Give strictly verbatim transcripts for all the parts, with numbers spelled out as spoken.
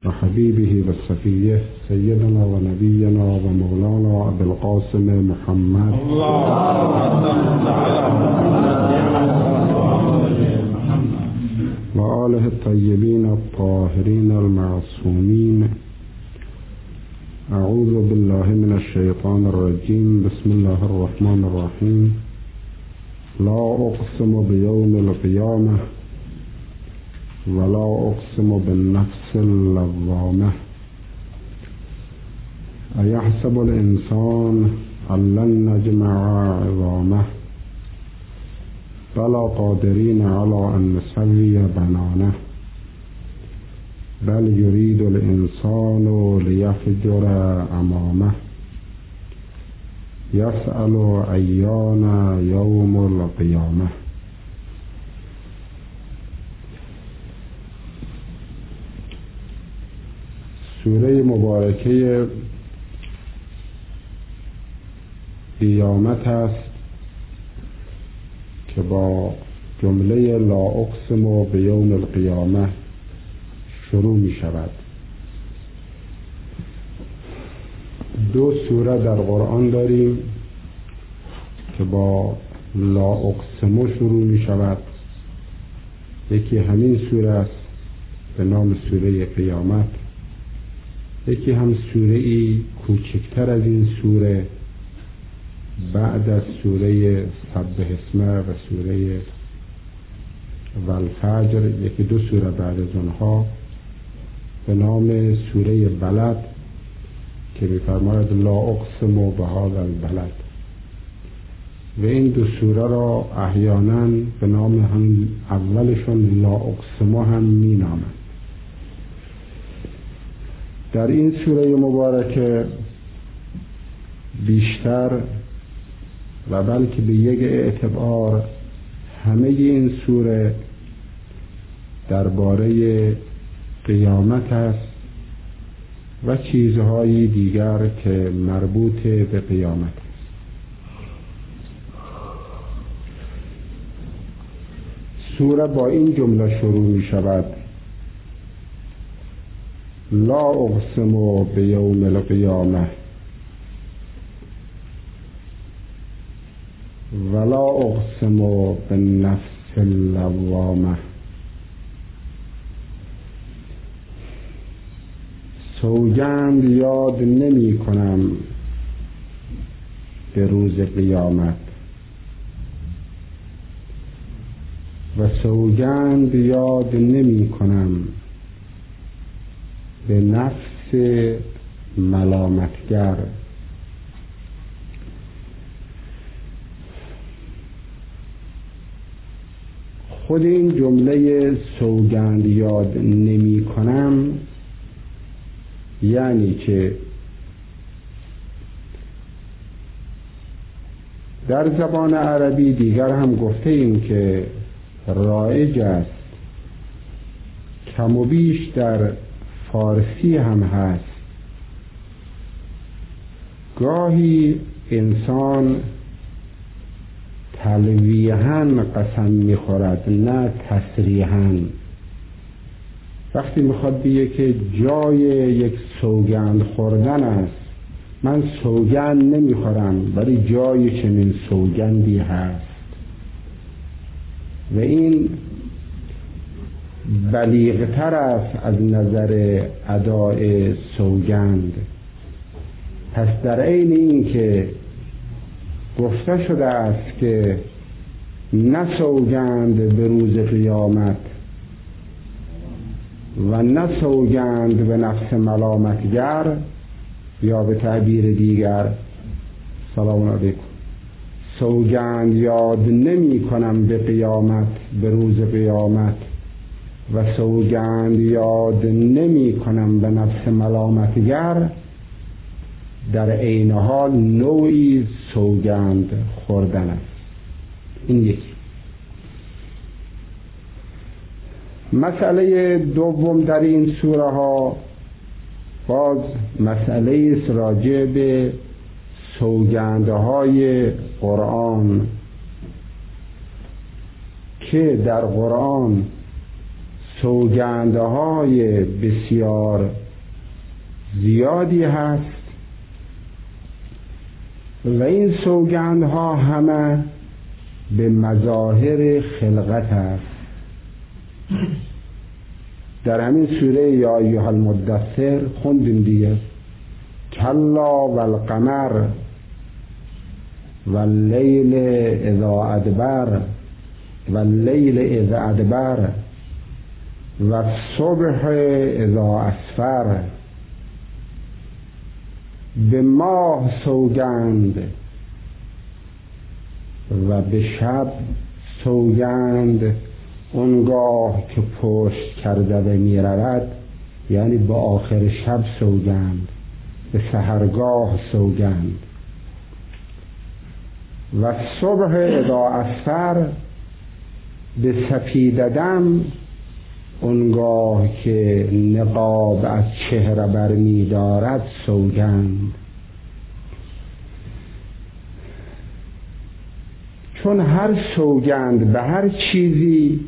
وحبيبه وصفيه سيدنا ونبينا ومولانا أبي القاسم محمد وآله الطيبين الطاهرين المعصومين. أعوذ بالله من الشيطان الرجيم. بسم الله الرحمن الرحيم. لا أقسم بيوم القيامة ولا أقسم بالنفس اللوامة. أيحسب الإنسان أن لن نجمع عظامه بلى قادرين على أن نسوي بنانه بل يريد الإنسان ليفجر أمامه يسأل أيان يوم القيامة. سوره مبارکه قیامت است که با جمله لا اقسم بیوم القیامه شروع می شود. دو سوره در قرآن داریم که با لا اقسم شروع می شود. یکی همین سوره است به نام سوره قیامت، یکی هم سوره ای کوچکتر از این سوره بعد از سوره سبح اسمه و سوره والفجر، یکی دو سوره بعد از آنها به نام سوره بلد که می‌فرماید لا اقسم بهذا البلد. و این دو سوره را احیانا به نام هم اولشون لا اقسم هم می‌نامند. در این سوره مبارکه بیشتر و بلکه به یک اعتبار همه این سوره درباره قیامت است و چیزهای دیگر که مربوط به قیامت است. سوره با این جمله شروع می شود: لا اقسم بیوم القیامه ولا اقسم بالنفس اللوامه. سوگند یاد نمی کنم به روز قیامت و سوگند یاد نمی کنم به نفس ملامتگر. خود این جمله سوگند یاد نمی کنم یعنی که در زبان عربی دیگر هم گفته ایم که رایج است، کم و بیش در فارسی هم هست، گاهی انسان تلویحاً قسم میخورد نه تصریحاً. وقتی میخواد بگه که جای یک سوگند خوردن است، من سوگند نمیخورم ولی جای چنین سوگندی هست، و این بلیغتر است از نظر ادای سوگند. پس در عین این که گفته شده است که نه سوگند به روز قیامت و نه سوگند به نفس ملامتگر، یا به تعبیر دیگر سلام علیکم، سوگند یاد نمی کنم به قیامت، به روز قیامت، و سوگند یاد نمی کنم به نفس ملامتگر، در عین حال نوعی سوگند خوردن است. این یکی. مسئله دوم در این سوره ها باز مسئله است راجع به سوگندهای قرآن که در قرآن سوگندهای بسیار زیادی هست و این سوگندها همه به مظاهر خلقت است. در همین سوره یا ایها المدثر خوندیم دیگه، کلا والقمر واللیل اذا ادبر واللیل اذا ادبر والصبح اذا اسفر. به ماه سوگند و به شب سوگند اونگاه که پشت کرده و می رود، یعنی به آخر شب سوگند، به سحرگاه سوگند. و صبح اذا اسفر، به سپیددم اونگاه که نقاب از چهره بر می دارد سوگند. چون هر سوگند به هر چیزی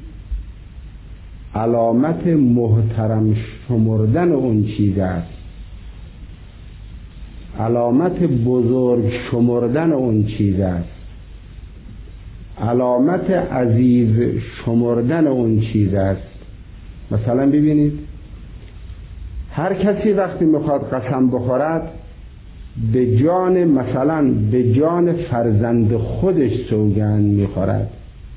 علامت محترم شمردن اون چیز است، علامت بزرگ شمردن اون چیز است، علامت عزیز شمردن اون چیز است. مثلا ببینید هر کسی وقتی میخواد قسم بخورد به جان، مثلا به جان فرزند خودش سوگند میخورد،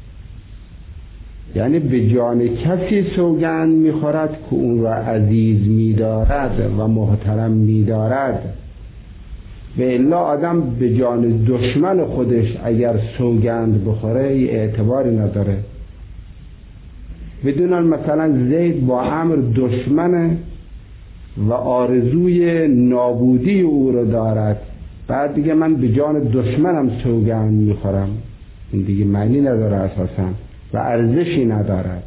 یعنی به جان کسی سوگند میخورد که اون را عزیز میدارد و محترم میدارد. و الا آدم به جان دشمن خودش اگر سوگند بخوره ای اعتباری نداره. بدونن مثلا زید با عمرو دشمنه و آرزوی نابودی او رو دارد، بعد دیگه من به جان دشمنم سوگند میخورم، این دیگه معنی نداره اساسا و ارزشی ندارد.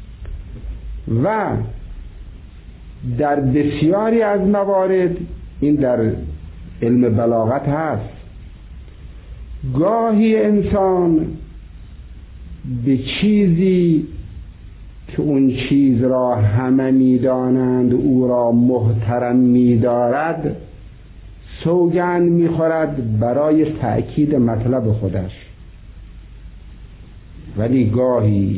و در بسیاری از موارد این در علم بلاغت هست، گاهی انسان به چیزی که اون چیز را همه میدانند او را محترم می‌دارد سوگند می‌خورد برای تأکید مطلب خودش. ولی گاهی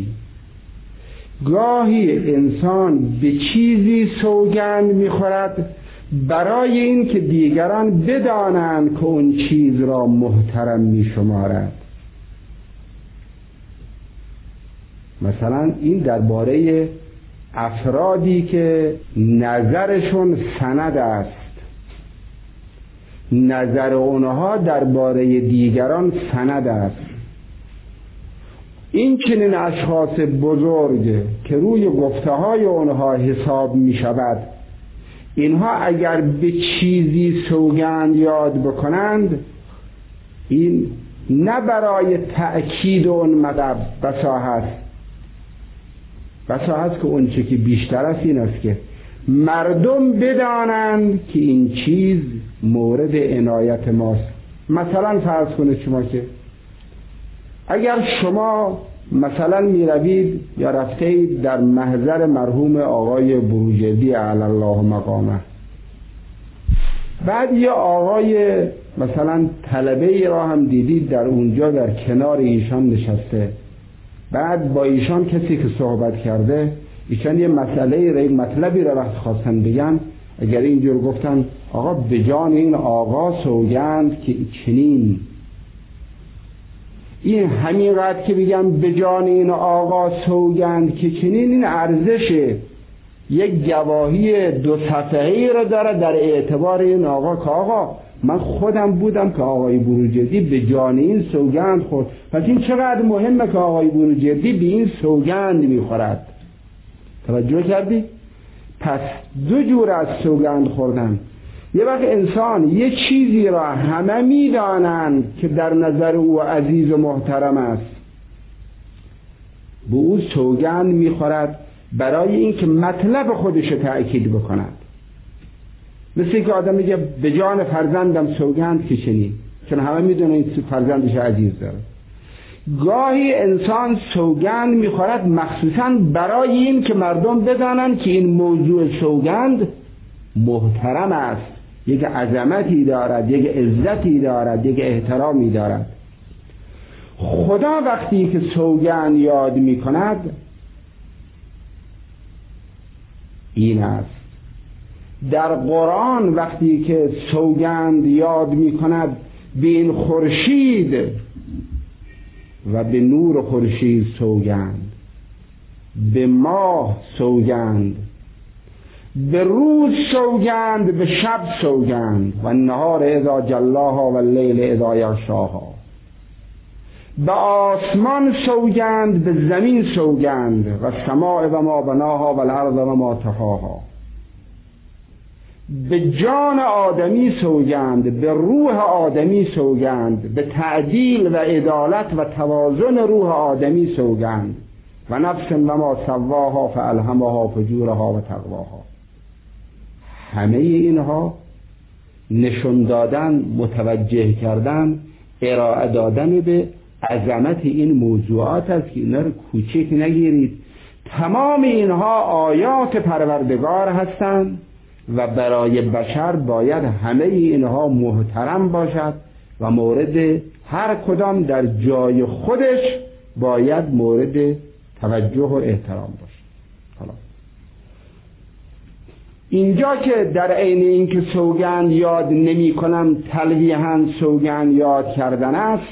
گاهی انسان به چیزی سوگند می‌خورد برای این که دیگران بدانند که اون چیز را محترم می‌شمارد. مثلا این درباره افرادی که نظرشون سند است، نظر اونها درباره دیگران سند است. این چنین اشخاص بزرگ که روی گفته های اونها حساب می شود، اینها اگر به چیزی سوگند یاد بکنند، این نه برای تأکید اون مطلب بسا هست، بسا هست که اون چه که بیشتر است این است که مردم بدانند که این چیز مورد عنایت ماست. مثلا فرض کنید شما که اگر شما مثلا می روید یا رفتید در محضر مرحوم آقای بروجردی علی الله مقامه، بعد یه آقای مثلا طلبه ای را هم دیدید در اونجا در کنار ایشان نشسته، بعد با ایشان کسی که صحبت کرده، ایشان یه مسئله را، این مطلبی را وقت خواستن بگن، اگر اینجور گفتن آقا به جان این آقا سوگند که چنین، این همین قدر که بگم به جان این آقا سوگند که چنین، این ارزش یک گواهی دو صفحه‌ای را داره در اعتبار این آقا که آقا من خودم بودم که آقای بروجردی به جان این سوگند خورد. پس این چقدر مهمه که آقای بروجردی به این سوگند میخورد. توجه کردی؟ پس دو جور از سوگند خوردن. یه وقت انسان یه چیزی را همه میدانند که در نظر او عزیز و محترم است، به او سوگند میخورد برای اینکه مطلب خودش تأکید بکند. مثل که آدم میگه به جان فرزندم سوگند که چنین، چون همه میدونه این فرزندش عزیز داره. گاهی انسان سوگند میخورد مخصوصاً برای این که مردم بدانند که این موضوع سوگند محترم است، یک عظمتی دارد، یک عزتی دارد، یک احترامی دارد. خدا وقتی که سوگند یاد میکند این است. در قرآن وقتی که سوگند یاد میکند به این خورشید و به نور خورشید سوگند، به ماه سوگند، به روز سوگند، به شب سوگند، و النهار اذا جلاها و اللیل اذا یغشاها، به آسمان سوگند، به زمین سوگند، و السماء و ما بناها و الارض و ما طحاها، به جان آدمی سوگند، به روح آدمی سوگند، به تعدیل و عدالت و توازن روح آدمی سوگند، و نفس و ما سواها فالهمها فجورها و تقواها. همه اینها نشون دادن، متوجه کردن، ارائه دادن به عظمت این موضوعات است که اینا رو کوچک نگیرید. تمام اینها آیات پروردگار هستند و برای بشر باید همه اینها محترم باشد و مورد هر کدام در جای خودش باید مورد توجه و احترام باشد. حالا اینجا که در عین اینکه سوگند یاد نمی کنم تلویحاً سوگند یاد کردن است،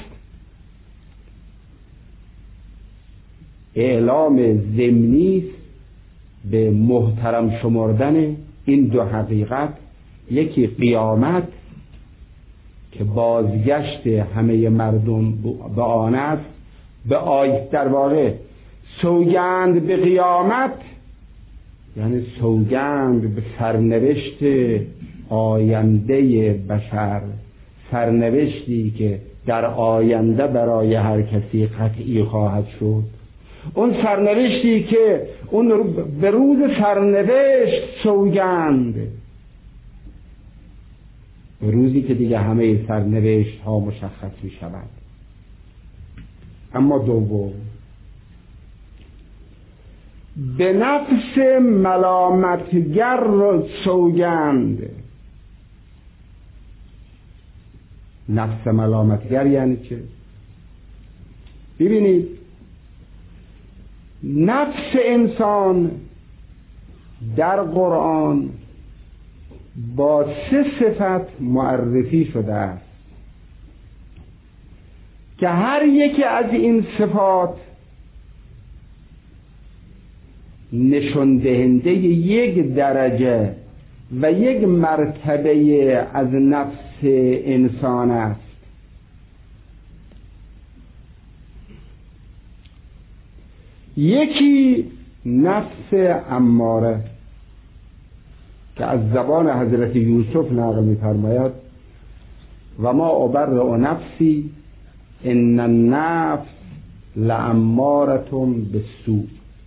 اعلام ضمنی به محترم شمردن این دو حقیقت، یکی قیامت که بازگشت همه مردم به آن است، به آی در واقع سوگند به قیامت یعنی سوگند به سرنوشت آینده بشر، سرنوشتی که در آینده برای هر کسی قطعی خواهد شد، اون سرنوشتی که اون به روز سرنوشت سوگند، به روزی که دیگه همه سرنوشت ها مشخص می شود. اما دوم، به نفس ملامتگر سوگند. نفس ملامتگر یعنی چه؟ ببینید، نفس انسان در قرآن با سه صفت معرفی شده است که هر یکی از این صفات نشان دهنده یک درجه و یک مرتبه از نفس انسان است. یکی نفس اماره که از زبان حضرت یوسف نقل می‌فرماید و ما ابرئ نفسی ان النفس لاماره بالسوء.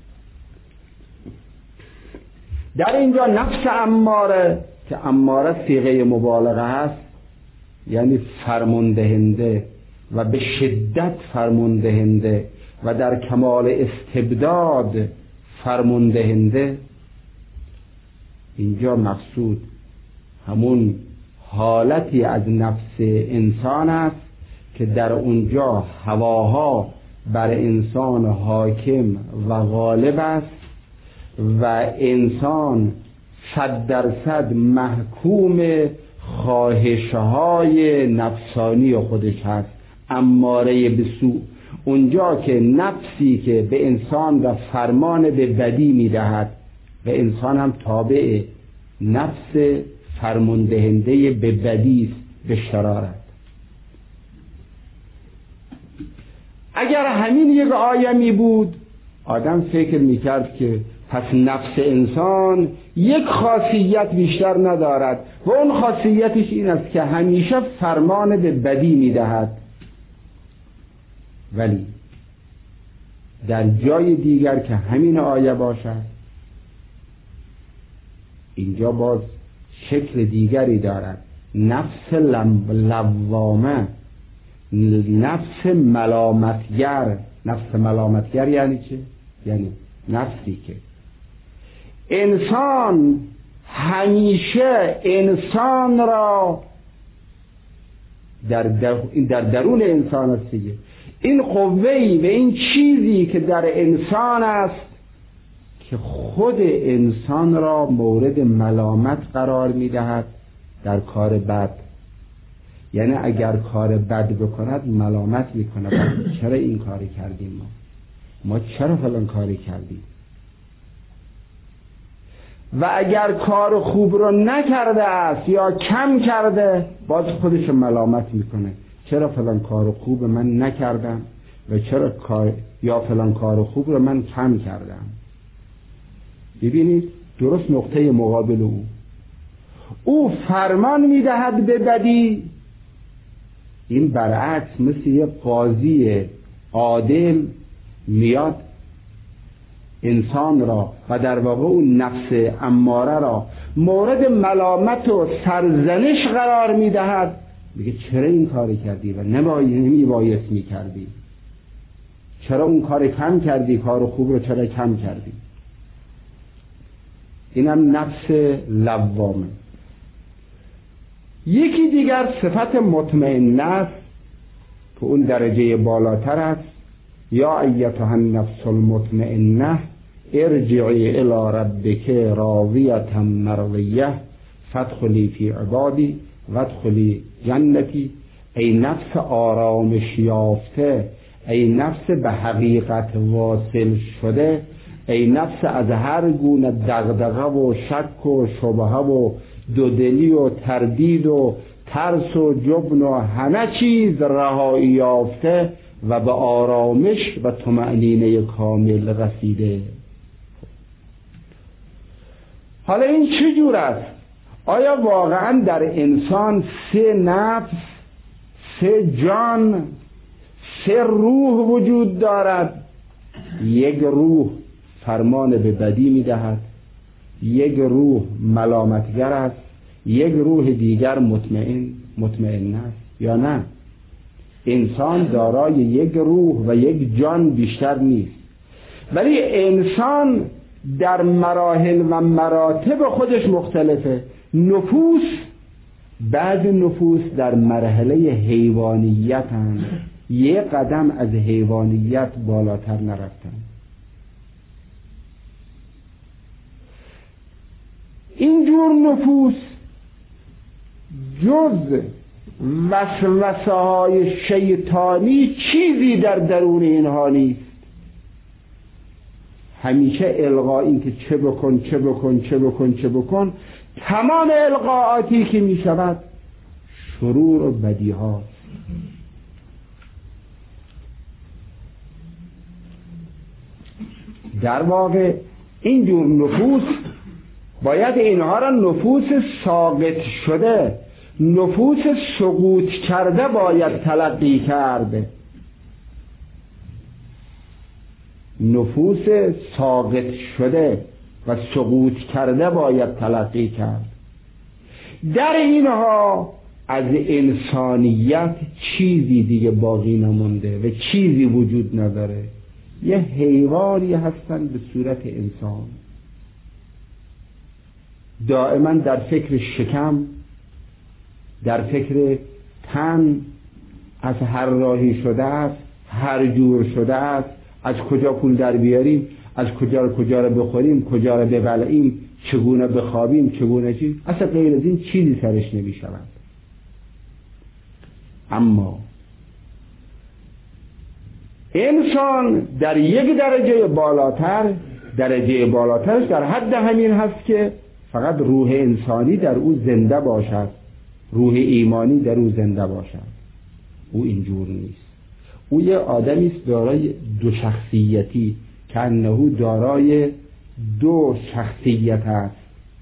در اینجا نفس اماره که اماره صیغه مبالغه است، یعنی فرماندهنده و به شدت فرماندهنده و در کمال استبداد فرماندهنده، اینجا مقصود همون حالتی از نفس انسان است که در اونجا هواها بر انسان حاکم و غالب است و انسان صد درصد محکوم خواهشهای نفسانی خودش هست، اماره به سوء. اونجا که نفسی که به انسان و فرمان به بدی میدهد و انسان هم تابع نفس فرماندهنده به بدی است، به شرارت. اگر همین یک آیه می بود آدم فکر میکرد که پس نفس انسان یک خاصیت بیشتر ندارد و اون خاصیتش این است که همیشه فرمان به بدی میدهد. ولی در جای دیگر که همین آیه باشد، اینجا باز شکل دیگری دارد. نفس لوامه نفس ملامتگر. نفس ملامتگر یعنی چه؟ یعنی نفسی که انسان همیشه انسان را در, در, در درون انسان است دیگه. این قوه‌ای و این چیزی که در انسان است که خود انسان را مورد ملامت قرار می‌دهد در کار بد. یعنی اگر کار بد بکند ملامت می‌کند چرا این کاری کردیم، ما ما چرا فلان کاری کردیم. و اگر کار خوب رو نکرده است یا کم کرده باز خودش ملامت میکنه، چرا فلان کار خوب من نکردم و چرا کار یا فلان کار خوب رو من کم کردم. ببینید درست نقطه مقابل او او فرمان میدهد به بدی، این برعکس مثل یه قاضی عادل میاد انسان را و در واقع اون نفس اماره را مورد ملامت و سرزنش قرار میدهد، میگه چرا این کاری کردی و نمیبایست میکردی، چرا اون کار کم کردی، کار خوب رو چرا کم کردی. اینم نفس لوامه. یکی دیگر صفت مطمئن است که اون درجه بالاتر است. یا ایتها النفس المطمئنه ارجعی الی ربک راضیة مرضیه فادخلی فی عبادی وادخلی جنتی. ای نفس آرامش یافته، ای نفس به حقیقت واصل شده، ای نفس از هر گونه دغدغه و شک و شبهه و دودلی و تردید و ترس و جبن و همه چیز رهایی یافته و به آرامش و طمأنینه کامل رسیده. حالا این چه جور است؟ آیا واقعا در انسان سه نفس، سه جان، سه روح وجود دارد؟ یک روح فرمان به بدی میدهد، یک روح ملامتگر است، یک روح دیگر مطمئن مطمئن است، یا نه؟ انسان دارای یک روح و یک جان بیشتر نیست، ولی انسان در مراحل و مراتب خودش مختلفه. نفوس، بعض نفوس در مرحله حیوانیت هستند، یک قدم از حیوانیت بالاتر نرفتن. اینجور نفوس جز وسوسه های شیطانی چیزی در درون اینها نیست. همیشه القا، این که چه بکن چه بکن چه بکن چه بکن، تمام القاءاتی که می شود شرور و بدی ها. در واقع اینجور نفوس باید اینها را نفوس ساقط شده، نفوس سقوط کرده باید تلقی کرده. نفوس ساقط شده و سقوط کرده باید تلقی کرد. در اینها از انسانیت چیزی دیگه باقی نمونده و چیزی وجود نداره. یه حیوانی هستن به صورت انسان، دائما در فکر شکم، در فکر تن، از هر راهی شده است، هر جور شده است، از کجا پول در بیاریم، از کجا رو کجا رو بخوریم، کجا رو ببلعیم، چگونه بخوابیم، چگونه چی، اصلا غیر از این چیزی سرش نمی شود. اما انسان در یک درجه بالاتر، درجه بالاترش در حد همین هست که فقط روح انسانی در او زنده باشد، روح ایمانی در او زنده باشد. او اینجور نیست. او یه آدمی است دارای دو شخصیتی، که انه دارای دو شخصیت است.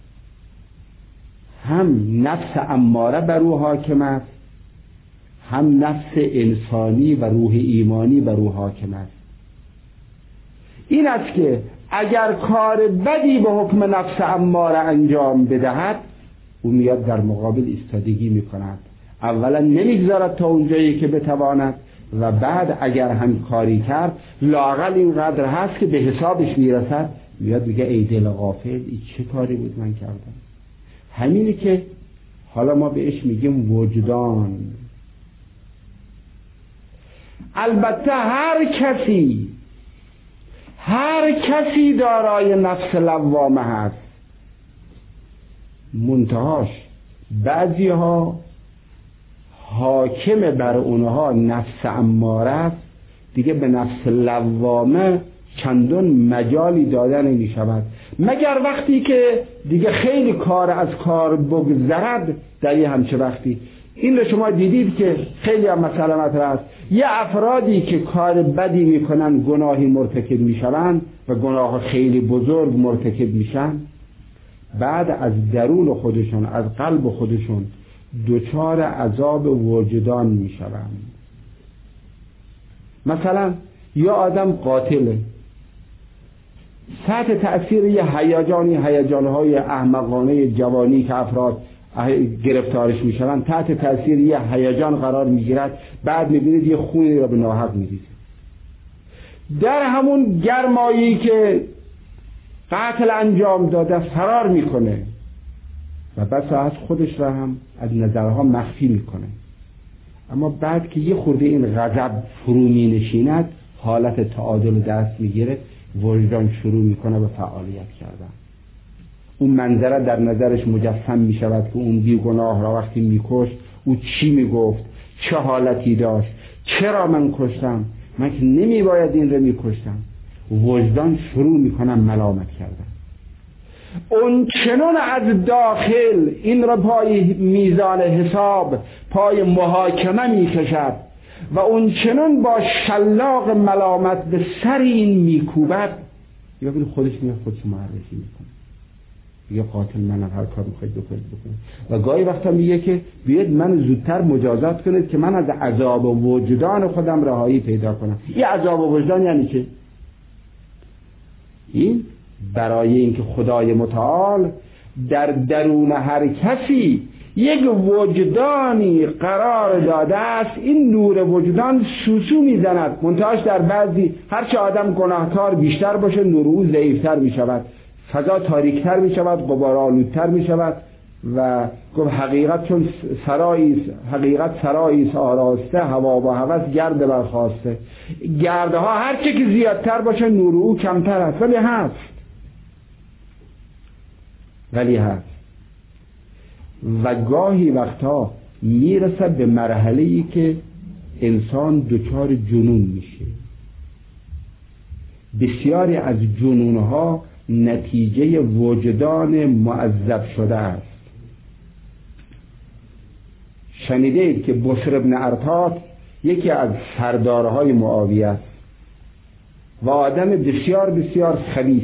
هم نفس اماره بر او حاکم است، هم نفس انسانی و روح ایمانی بر او حاکم است. این است که اگر کار بدی به حکم نفس اماره انجام بدهد، او میاد در مقابل ایستادگی میکند. اولا نمیگذارد تا اونجایی که بتواند و بعد اگر هم کاری کرد لااقل اینقدر هست که به حسابش میرسد، میاد میگه ای دل غافل، این چه کاری بود من کردم. همینی که حالا ما بهش میگیم وجدان. البته هر کسی هر کسی دارای نفس لوامه هست، منتهاش بعضی ها حاکم بر اونها نفس اماره است، دیگه به نفس لوامه چندان مجالی داده نمی شود، مگر وقتی که دیگه خیلی کار از کار بگذرد. در یه همچه وقتی این رو شما دیدید که خیلی هم مسئله مطرح است، یه افرادی که کار بدی میکنن، گناهی مرتکب میشوند و گناه خیلی بزرگ مرتکب میشن، بعد از درون خودشون، از قلب خودشون دچار عذاب وجدان میشوند. مثلا یا آدم قاتله، تحت تأثیر یه هیجانی، هیجانهای احمقانه جوانی که افراد گرفتارش میشوند، تحت تأثیر یه هیجان قرار میگیرد، بعد میبینید یه خونی را به ناحق میریزه. در همون گرمایی که قتل انجام داده فرار میکنه و بس از خودش را هم از نظرها مخفی میکنه، اما بعد که یه خورده این غضب فرو می نشیند، حالت تعادل دست میگیره، وجدان شروع میکنه به فعالیت کردن. اون منظره در نظرش مجسم میشود که اون بیگناه را وقتی میکشت او چی میگفت، چه حالتی داشت، چرا من کشتم، من که نمیباید این رو میکشتم. وجدان شروع میکنه ملامت کردن. اون چنون از داخل این را پای میزان حساب، پای محاکمه میکشد و اون چنون با شلاق ملامت به سر این میکوبد، یا ببین خودش میاد خودش معرفی میکنه، یا قاتل منم، هر کار میخواید بکنید بکنید. و گاهی وقتا میگه که بیاید من زودتر مجازات کنید که من از عذاب وجدان خودم رهایی پیدا کنم. این عذاب وجدان یعنی چه؟ این برای اینکه خدای متعال در درون هر کسی یک وجدانی قرار داده است، این نور وجدان سوسو میزند، منتهاش در بعضی هرچه آدم گناهکار بیشتر باشه نور او ضعیفتر میشود، فضا تاریکتر میشود، غبارآلودتر میشود و گفت حقیقت چون سرایی حقیقت سرایی آراسته، هوا و هوس گرد برخاسته. گردها هرچه که زیادتر باشه نور او کمتر است، ولی هست ولی هست و گاهی وقتا میرسه به مرحله‌ای که انسان دچار جنون میشه. بسیاری از جنونها نتیجه وجدان معذب شده است. شنیدید که بصر ابن ارطاد یکی از سردارهای معاویه است و آدم بسیار بسیار خبیث.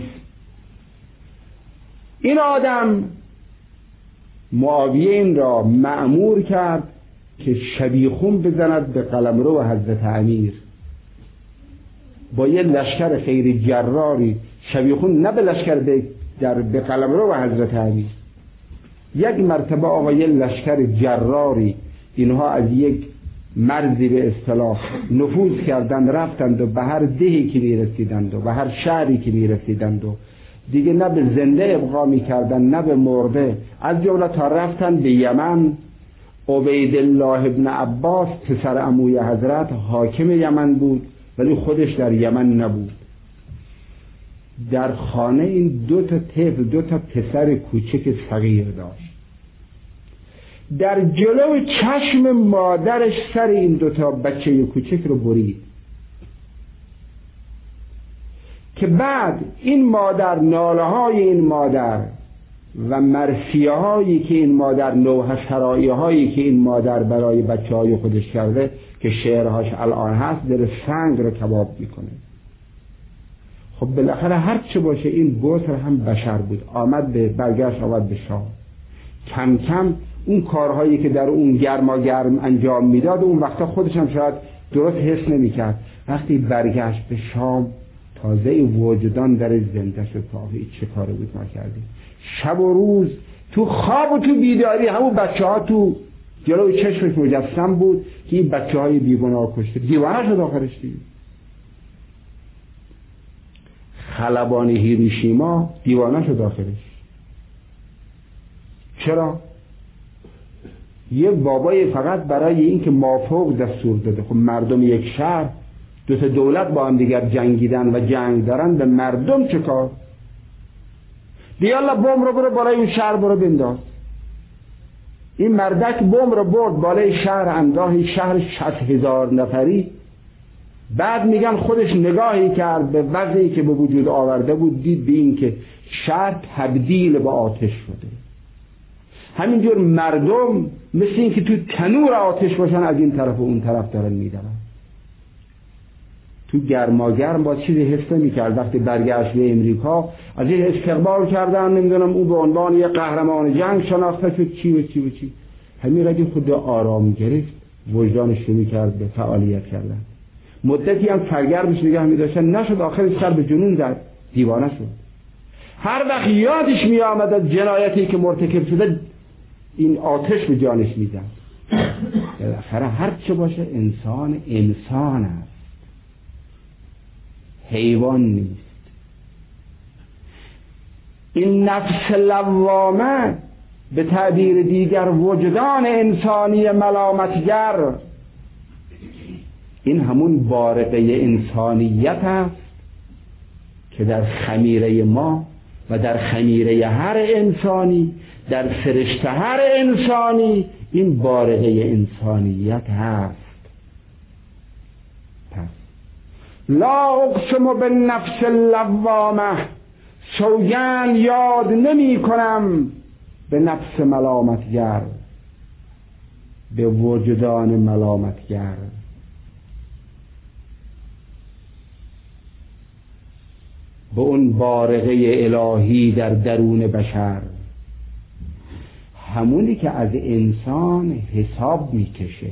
این آدم معاویه این را مأمور کرد که شبیخون بزند به قلمرو حضرت امیر. با یه لشکر خیلی جراری شبیخون، نه به لشکر در به قلمرو حضرت امیر، یک مرتبه آقا یه لشکر جراری اینها از یک مرزی به اصطلاح نفوذ کردند، رفتند و به هر دهی که میرسیدند و به هر شهری که میرسیدند و دیگه نه به زنده ابقا میکردن نه به مرده، از جمله تا رفتن به یمن. عبیدالله ابن عباس پسر عموی حضرت حاکم یمن بود ولی خودش در یمن نبود. در خانه این دو تا طفل، دو تا پسر کوچک صغیر داشت. در جلو چشم مادرش سر این دو تا بچه کوچک رو برید که بعد این مادر، ناله های این مادر و مرثیه هایی که این مادر، نوحه شرایع هایی که این مادر برای بچه های خودش کرده که شعرهاش الان هست، دل سنگ رو کباب میکنه. خب بالاخره هر چه باشه این بصر هم بشر بود، آمد به برگشت آمد به شام. کم کم اون کارهایی که در اون گرما گرم انجام میداد اون وقتا خودش هم شاید درست حس نمیکرد. وقتی برگشت به شام تازه وجدان در زنده شد که آخه چه کاری بود ما کردیم. شب و روز تو خواب و تو بیداری همون بچه ها تو جلوی چشمش مجسم بود که این بچه های بیگناه کشته. دیوانه شد آخرش دیگه. خلبان هیروشیما دیوانه شد آخرش. چرا؟ یه بابای فقط برای این که مافوق دستور داده. خب مردم یک شهر دو تا دولت با هم دیگر جنگیدن و جنگ دارن، به مردم چه کار؟ دیالا بمب رو برو بالای این شهر برو بنداز. این مردک بمب رو برد بالای شهر، انداخت شهر شصت هزار نفری. بعد میگن خودش نگاهی کرد به وضعی که به وجود آورده بود، دید به این که شهر تبدیل به آتش شده. همینجور مردم مثل این که تو تنور آتش باشن، از این طرف و اون طرف دارن میدن. تو گرماگرم با چیزی حس نمی‌کرد. وقتی برگشت به امریکا از این استقبال کردن، نمیدونم او به عنوان یک قهرمان جنگ شناخته شد، چی و چی و چی. همین رگی خود آرام گرفت، وجدانش شروع کرد به فعالیت کردن. مدتی هم سرگرمش نگه می‌داشتن، نشد، آخرش سر به جنون زد، دیوانه شد. هر وقت یادش می آمد از جنایتی که مرتکب شده، این آتش به جانش می‌زد. بالاخره هر چه باشه انسان انسان است، حیوان نیست. این نفس لوامه، به تعبیر دیگر وجدان انسانی ملامتگر، این همون بارقه انسانیت است که در خمیره ما و در خمیره هر انسانی، در سرشت هر انسانی این بارقه انسانیت هست. پس لا اقسم بالنفس اللوامه، سوگند یاد نمی کنم به نفس ملامتگر، به وجدان ملامتگر. به اون بارقه الهی در درون بشر، همونی که از انسان حساب میکشه.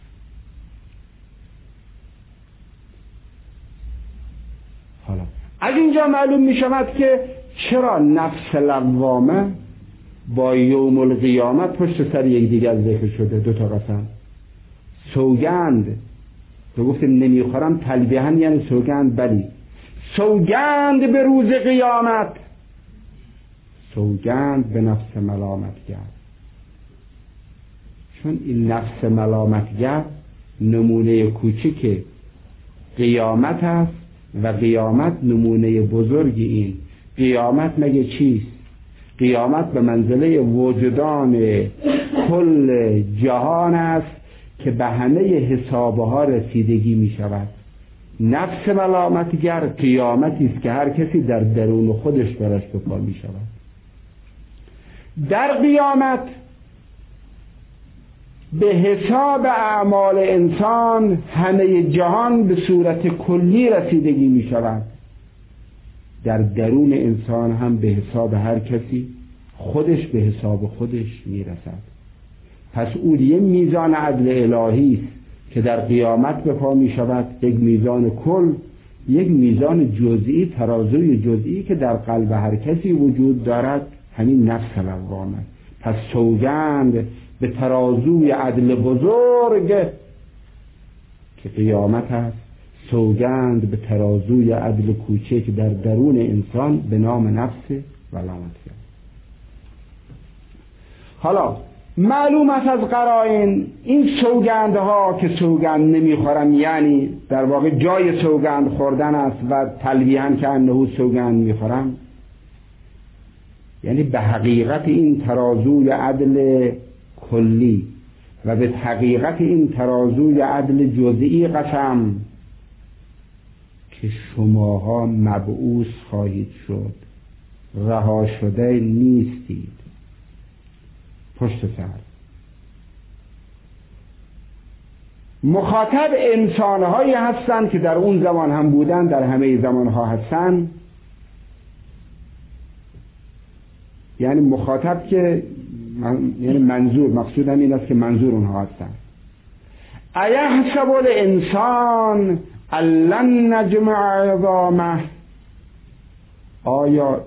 حالا از اینجا معلوم میشود که چرا نفس لوامه با یوم القیامت پشت سر یک دیگر ذکر شده. دو تا قسم، سوگند تو گفتیم نمیخورم تلبیحاً یعنی سوگند، بلی سوگند به روز قیامت، سوگند به نفس ملامتگر. چون این نفس ملامتگر نمونه کوچک قیامت است و قیامت نمونه بزرگ این. قیامت مگه چیست؟ قیامت به منزله وجدان کل جهان است که به همه حسابها رسیدگی می شود. نفس ملامتگر قیامتی است که هر کسی در درون خودش براش به پا می شود. در قیامت به حساب اعمال انسان همه جهان به صورت کلی رسیدگی می شود. در درون انسان هم به حساب هر کسی خودش به حساب خودش می رسد. پس او یه میزان عدل الهی است که در قیامت به پا می شود، یک میزان کل، یک میزان جزئی، ترازوی جزئی که در قلب هر کسی وجود دارد، همین نفس لوامه. پس سوگند به ترازوی عدل بزرگ که قیامت است، سوگند به ترازوی عدل کوچک در درون انسان به نام نفس ملامتگر. حالا معلوم است از قرائن این سوگندها که سوگند نمیخورم یعنی در واقع جای سوگند خوردن است و تلویحاً که انه سوگند میخورم، یعنی به حقیقت این ترازوی عدل کلی و به حقیقت این ترازوی عدل جزئی قسم که شماها مبعوث خواهید شد، رها شده نیستید. پشت سر مخاطب انسانهایی هستند که در اون زمان هم بودن، در همه زمانها هستند. یعنی مخاطب که من، یعنی منظور، مقصودم این است که منظور اونها هستند. ایحسب الانسان لن نجمع عظامه، آیا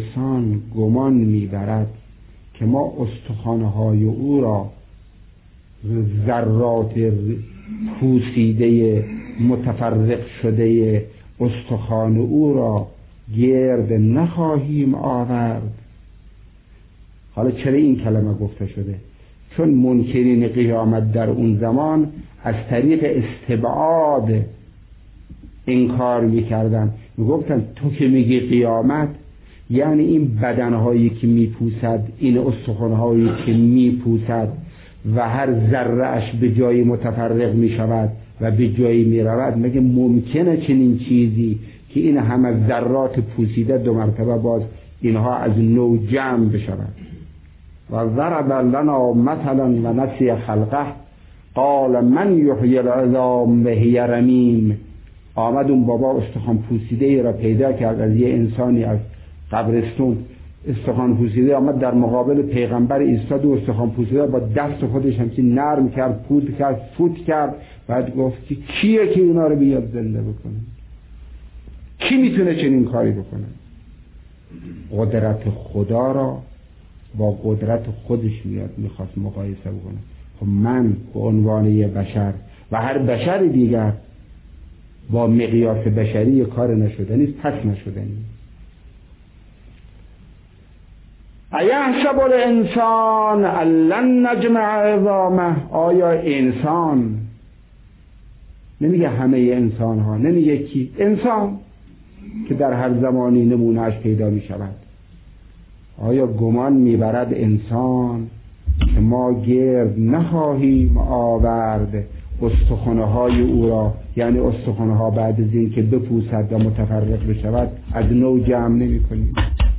انسان گمان میبرد که ما استخوانهای او را ذرات پوسیده متفرق شده استخوان او را گرد نخواهیم آورد. حالا چرا این کلمه گفته شده؟ چون منکرین قیامت در اون زمان از طریق استبعاد انکار میکردن، میگفتن تو که میگی قیامت یعنی این بدنهایی که میپوسد، این استخوانهایی که میپوسد و هر ذره‌اش به جایی متفرق میشود و به جایی میرود، مگه ممکنه چنین چیزی که این همه ذرات پوسیده دو مرتبه باز اینها از نو جمع بشود؟ و ضرب لنا مثلا و نسی خلقه قال من یحیی العظام و هی رمیم. آمد اون بابا استخوان پوسیده ای را پیدا کرد از یه انسانی از قبرستون، استخوان پوسیده آمد در مقابل پیغمبر ایستاد و استخوان پوسیده با دست خودش همچین نرم کرد، پود کرد، فوت کرد. بعد گفت که کیه که اونا رو بیاد زنده بکنه؟ کی میتونه چنین کاری بکنه؟ قدرت خدا را با قدرت خودش میاد میخواست مقایسه بکنه. خب من به عنوان یه بشر و هر بشر دیگر با مقیاس بشری کار نشدنی پس نشدنی. ایحسب الانسان ان لن نجمع عظامه. آیا انسان، نمیگه همه انسان ها، نمیگه کی، انسان که در هر زمانی نمونهش پیدا می شود، آیا گمان میبرد انسان که ما گرد نخواهیم آورد استخوانه های او را، یعنی استخوانه ها بعد از این که بپوسد و متفرق بشود از نو جمع نمی کنیم؟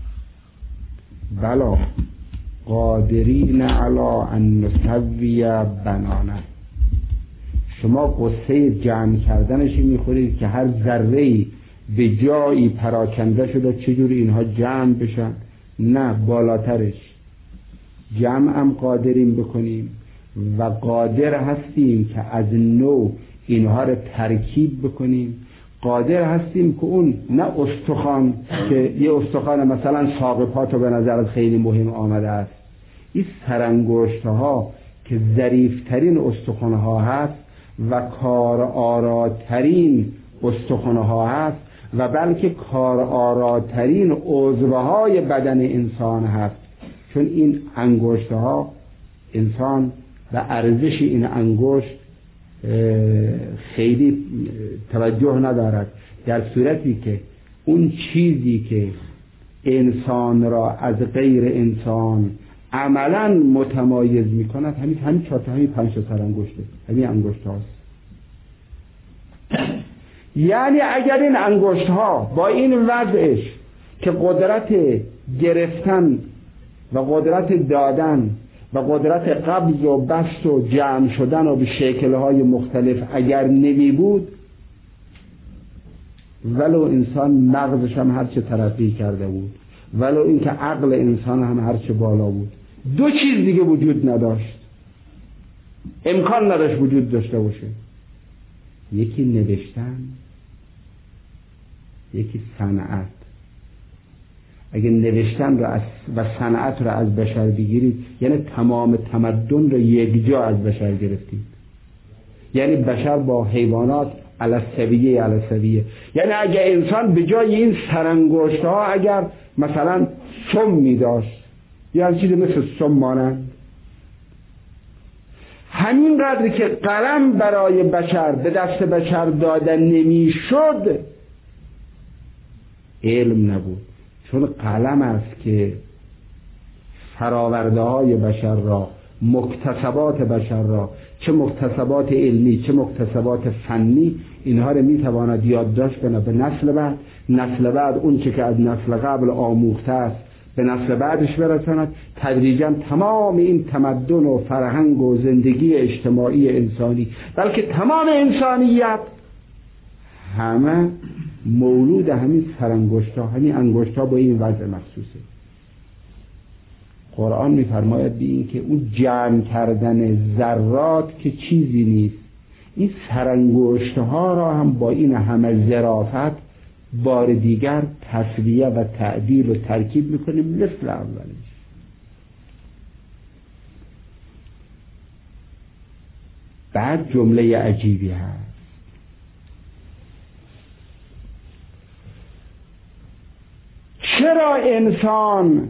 بلا قادرین علی ان نسوی بنانه. شما قصه جمع کردنش میخورید که هر ذره‌ای به جایی پراکنده شده چجوری اینها جمع بشن؟ نه، بالاترش جمع هم قادریم بکنیم و قادر هستیم که از نو اینها رو ترکیب بکنیم. قادر هستیم که اون نه استخوان که یه استخوان مثلا ساق پاتو به نظرت خیلی مهم آمده است، این سرانگشت ها که ظریفترین استخوان ها هست و کارآراترین استخوان ها هست و بلکه کارآراترین عضوهای بدن انسان هست، چون این انگشت ها انسان و ارزش این انگشت خیلی توجه ندارد، در صورتی که اون چیزی که انسان را از غیر انسان عملا متمایز میکند همین همین چهار تا همین پنج تا سر انگشته، همین انگشت هاست. یعنی اگر این انگشت ها با این وضعش که قدرت گرفتن و قدرت دادن و قدرت قبض و بسط و جمع شدن و به شکل‌های مختلف اگر نمی بود، ولو انسان مغزش هم هرچه ترقی کرده بود، ولو اینکه عقل انسان هم هرچه بالا بود، دو چیز دیگه وجود نداشت، امکان نداشت وجود داشته باشه. یکی نوشتن، یکی صنعت. اگه نوشتن رو از و صنعت رو از بشر بگیرید یعنی تمام تمدن رو یک جا از بشر گرفتید، یعنی بشر با حیوانات علی سویه علی سویه. یعنی اگه انسان به جای این سرانگشت ها اگر مثلا سم می داشت یا چیزی مثل سم مانند، همین قدر که قلم برای بشر به دست بشر داده نمی شد علم نبود، چون قلم است که فراورده های بشر را، مکتسبات بشر را، چه مکتسبات علمی چه مکتسبات فنی، اینها رو میتواند یادداشت کنه به نسل بعد، نسل بعد اون چه که از نسل قبل آموخته است به نسل بعدش برساند. تدریجا تمام این تمدن و فرهنگ و زندگی اجتماعی انسانی، بلکه تمام انسانیت، همه مولود همین سرانگشتا، همین انگشتا با این وضع مخصوصه. قرآن میفرماید به این که اون جمع کردن ذرات که چیزی نیست، این سرانگشتها را هم با این همه ظرافت بار دیگر تسویه و تعدیل و ترکیب میکنیم مثل اولش. بعد جمله عجیبی هست، چرا انسان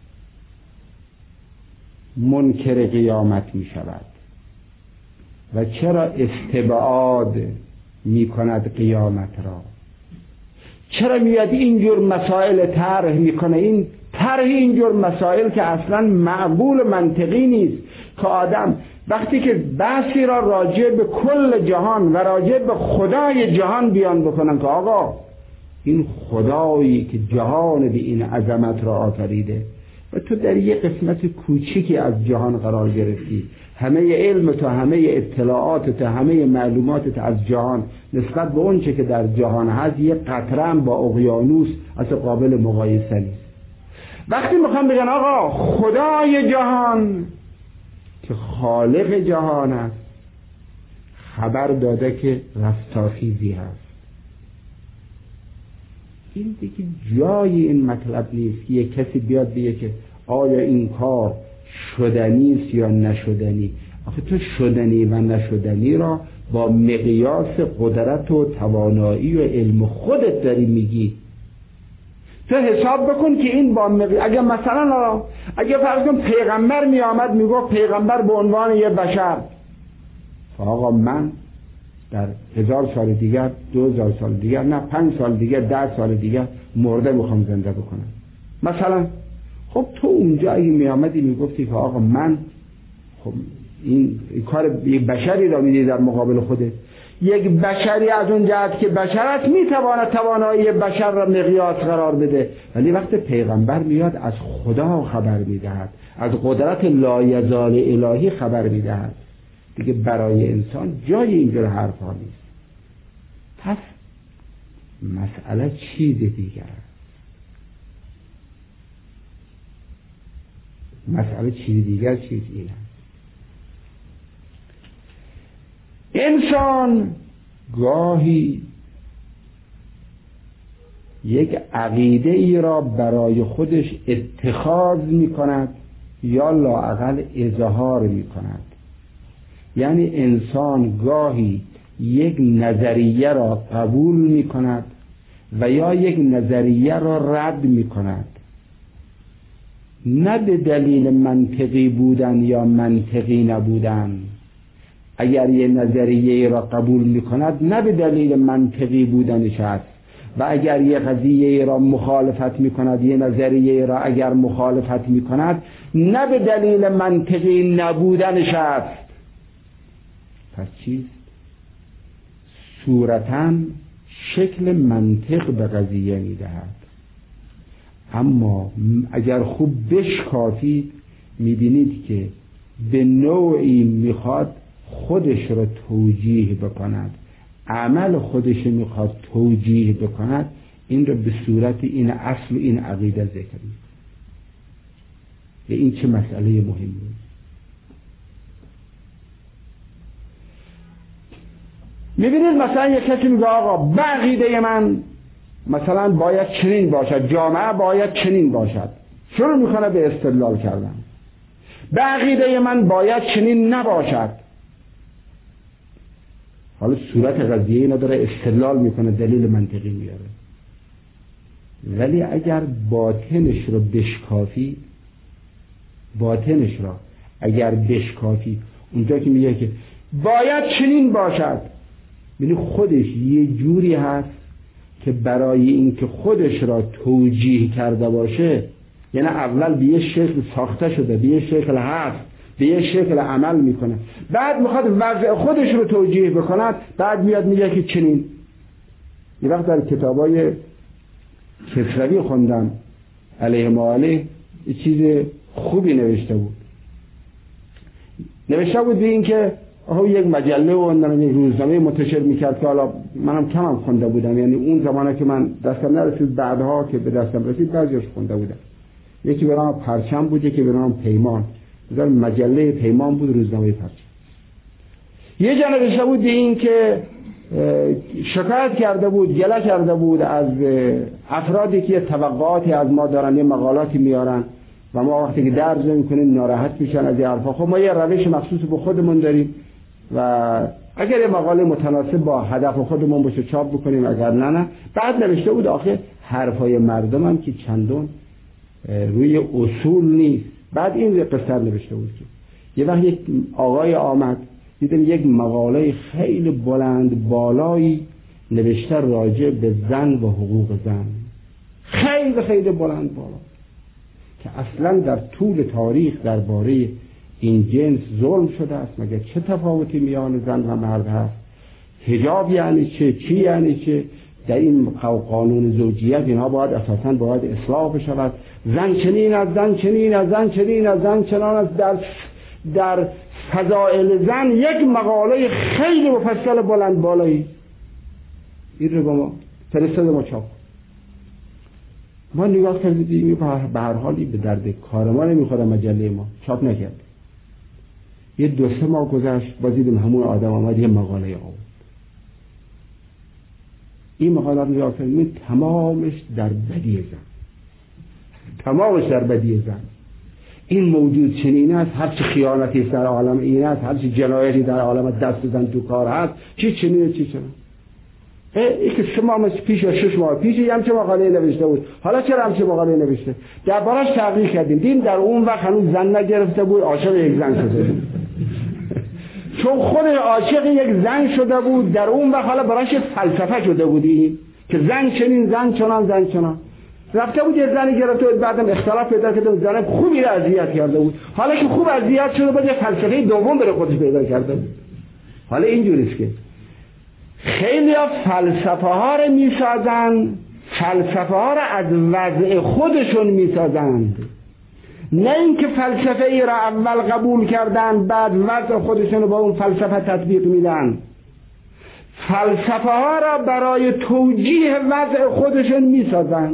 منکر قیامت می شود و چرا استبعاد می کند قیامت را؟ چرا میاد اینجور مسائل طرح میکنه؟ این طرح اینجور مسائل که اصلا معقول منطقی نیست که آدم وقتی که بحثی را راجع به کل جهان و راجع به خدای جهان بیان بکنن که آقا این خدایی که جهان به این عظمت را آفریده و تو در یک قسمت کوچیکی از جهان قرار گرفتی، همه علم تو، همه اطلاعات تو، همه معلومات از جهان نسبت به اون چه که در جهان هست یک قطره با اقیانوس اصلا قابل مقایسه نیست. وقتی میخوام بگن آقا خدای جهان که خالق جهان است خبر داده که رستاخیزی هست، این دیگه جای این مطلب نیست که یک کسی بیاد بگه که آیا این کار شدنی است یا نشدنی. آخه تو شدنی و نشدنی را با مقیاس قدرت و توانایی و علم خودت داری میگی. تو حساب بکن که این با مقیاس، اگه مثلا اگه فرض کن پیغمبر می آمد میگفت، پیغمبر به عنوان یه بشر آقا من در هزار سال دیگر، دو هزار سال دیگر، نه پنج سال دیگر، ده سال دیگر مرده میخوام زنده بکنم مثلا، خب تو اونجا اگه می آمدی میگفتی که آقا من، خب این کار یک بشری را میدی در مقابل خوده، یک بشری از اون جهت که بشر است میتواند توانایی بشر را مقیاس قرار بده، ولی وقت پیغمبر میاد از خدا خبر میدهد، از قدرت لایزال الهی خبر میدهد، دیگه برای انسان جای اینجور حرفا نیست. پس مسئله چیز دیگر است، مسئله چیز دیگر چیز این است. انسان گاهی یک عقیده ای را برای خودش اتخاذ می کند یا لااقل اظهار می کند. یعنی انسان گاهی یک نظریه را قبول می کند و یا یک نظریه را رد می کند، نه به دلیل منطقی بودن یا منطقی نبودن. اگر یه نظریه را قبول می کند نه به دلیل منطقی بودنش است، و اگر یه قضیه را مخالفت می کند، یه نظریه را اگر مخالفت می کند نه به دلیل منطقی نبودنش است. پس چیست؟ صورتاً شکل منطق به قضیه می دهد، اما اگر خوب بشکافید می بینید که به نوعی می خواد خودش را توجیه بکند، عمل خودش میخواد توجیه بکند، این را به صورت این اصل و این عقیده ذکر می‌کند. این چه مسئله مهمی. میبینید مثلا یک کسی میگه آقا به عقیده من مثلا باید چنین باشد، جامعه باید چنین باشد، شروع میکنه به استدلال کردن. به عقیده من باید چنین نباشد. حالا صورت قضیه اینا داره استدلال میکنه، دلیل منطقی میاره، ولی اگر باطنش رو بشکافی، باطنش را اگر بشکافی، اونجا که میگه که باید چنین باشد، یعنی خودش یه جوری هست که برای اینکه خودش را توجیه کرده باشه، یعنی اول به یه شکل ساخته شده، به یه شکل هست، به یه شکل عمل میکنه، بعد میخواد وضع خودش رو توجیه بکند، بعد میاد میگه که چنین. یه وقت در کتابای کسروی خوندم علیه ما علیه یه چیز خوبی نوشته بود، نوشته بود به این که آها یک مجله و یک روزنامه منتشر میکرد که حالا منم کمم خونده بودم، یعنی اون زمانه که من دستم نرسید، بعدها که به دستم رسید بعضیش خونده بودم. یکی به نام پرچم بود، یکی به نام پیمان، در مجله پیمان بود، روزنامه پرچم. یه جا نوشته بود این که شکایت کرده بود، گله کرده بود از افرادی که توقعاتی از ما دارن، یه مقالاتی میارن و ما وقتی که درج میکنیم ناراحت میشن از این حرفا. خب ما یه روش مخصوص به خودمون داریم، و اگر یه مقاله متناسب با هدف خودمون باشه چاپ بکنیم، اگر نه نه. بعد نوشته بود آخه حرفای مردم هم که چندون روی اصول نیست. بعد این قصه نوشته بود که یه وقت یک آقای آمد، دیدم یک مقاله خیلی بلند بالایی نوشته راجع به زن و حقوق زن، خیلی خیلی بلند بالا، که اصلا در طول تاریخ درباره این جنس ظلم شده است، مگر چه تفاوتی میان زن و مرد هست، حجاب یعنی چه، چی یعنی چه، در این قانون زوجیت اینها باید اساساً باید اصلاح بشود، زن چنین از زن چنین از زن چنین از زن چنان است. در در فضائل زن یک مقاله خیلی مفصل بلند بالایی این رو ما فرستاد ما چاپ. ما نگاه کردیم به هر حالی به درد کار ما نمیخوره، مجله ما چاپ نکرد. یه دو سه ماه گذشت باز دیدیم همون آدم آمد یه مقاله آورد. این مقاله رو نگاه کردیم تمامش در بدی زن، تمامش در بدی زن. این موجود چنین است، هر چه خیانتی در عالم این است، هر چه جنایتی در عالم دست زن تو کار هست، چی چنینه چی چنین. ای که سه ماه پیش یا شش ماه پیش یه همچه مقاله نوشته بود، حالا چرا همچه مقاله نوشته؟ دربارش تحقیق کردیم، دیدیم در اون وقت هنوز زن نگرفته بود، عاشق یک زن شده بود. چون خود عاشق یک زن شده بود در اون وقت، حالا براش فلسفه شده بودی که زن چنین زن چنان زن چنان. رفته بود یه زنی گرفته بود، بعدم اختلاف پیدا کرده بود، زن خوبی رو اذیت کرده بود، حالا که خوب اذیت شده بود یه فلسفه دوم برای خودش پیدا کرده بود. حالا اینجوریست که خیلی ها فلسفه ها رو میسازن، فلسفه ها رو از وضع خودشون میسازند، نه اینکه فلسفه ای را اول قبول کردن بعد وضع خودشون رو با اون فلسفه تطبیق میدن. فلسفه ها را برای توجیه وضع خودشون میسازن.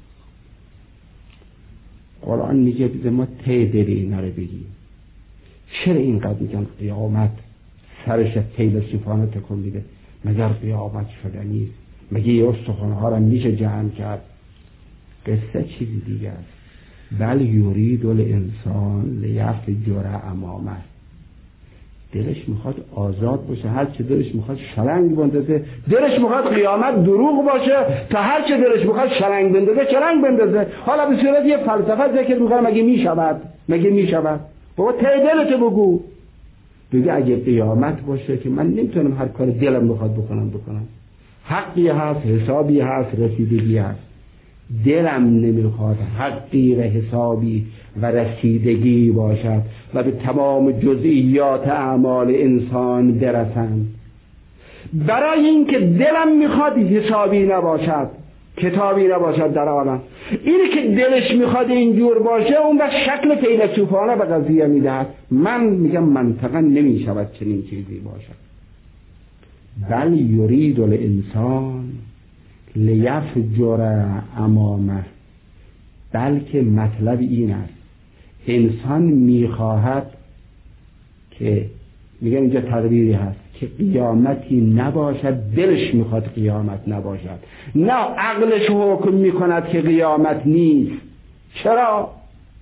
قرآن میگه بیده ما ته دلی اینا رو بگیم. چرا اینقدر میگن قیامت سرش فیلسوفانه تکون میده؟ مگر قیامت شده نیست؟ مگه یه استخوان‌ها را میشه جمع کرد؟ قصه چیزی دیگه است. بل یورید الانسان لیفجر امامه. دلش میخواد آزاد باشه، هر چه دلش میخواد شلنگ بندازه. دلش میخواد قیامت دروغ باشه تا هر چه دلش میخواد شلنگ بندازه شلنگ بندازه. حالا به صورت یه فلسفه ذکر میکنه مگه میشود؟ مگه میشود؟ بابا ته دلتو بگو. دیگه اگه قیامت باشه که من نمیتونم هر کار دلم بخواد بکنم بکنم. حقی هست، حسابی هست، رسیدگی هست. دلم نمیخواد حقی و حسابی و رسیدگی باشد و به تمام جزئیات اعمال انسان برسم. برای اینکه دلم میخواد حسابی نباشد، کتابی نباشد در عالم، اینی که دلش میخواد اینجور باشه اون وقت شکل فیلسوفانه به قضیه میدهد. من میگم منطقا نمیشود چنین چیزی باشد. بل یرید الانسان لیفجر امامه. بلکه مطلب این است انسان میخواهد که، میگن اینجا تقدیری هست که قیامتی نباشد، دلش میخواد قیامت نباشد، نه عقلش حکم میکند که قیامت نیست. چرا؟